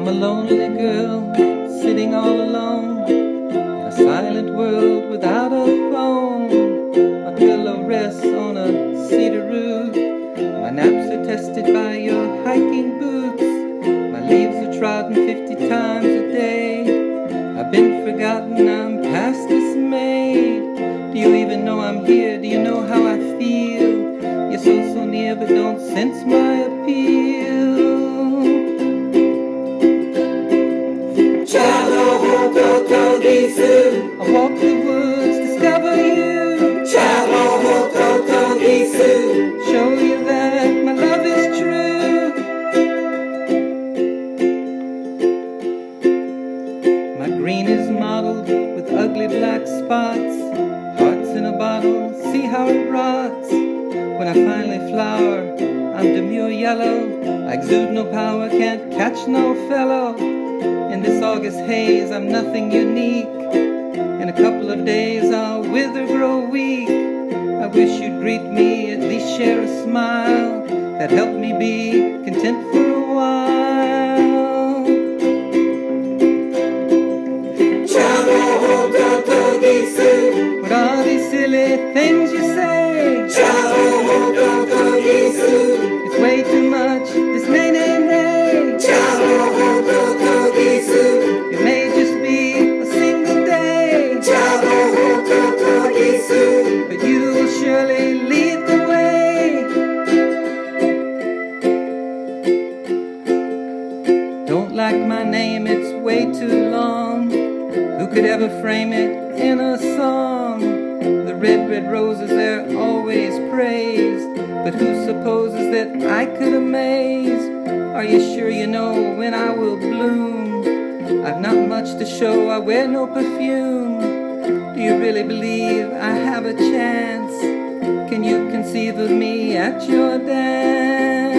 I'm a lonely girl, sitting all alone in a silent world without a phone. My pillow rests on a cedar root. My naps are tested by your hiking boots. My leaves are trodden 50 times a day. I've been forgotten, I'm past dismayed. Do you even know I'm here? Do you know how I feel? You're so near, but don't sense my appeal. I walk the woods, discover you. Show you that my love is true. My green is mottled with ugly black spots. Hearts in a bottle, see how it rots. When I finally flower, I'm demure yellow. I exude no power, can't catch no fellow. In this August haze, I'm nothing unique. In a couple of days, I'll wither, grow weak. I wish you'd greet me, at least share a smile that helped me be content for a while. What are these silly things you say? It's way too much, this nay, nay, nay. It may just be a single day, but you will surely lead the way. Don't like my name, it's way too long. Who could ever frame it in a song? The red, red roses, they're always praised, but who supposes that I could amaze? Are you sure you know when I will bloom? I've not much to show, I wear no perfume. Do you really believe I have a chance? Can you conceive of me at your dance?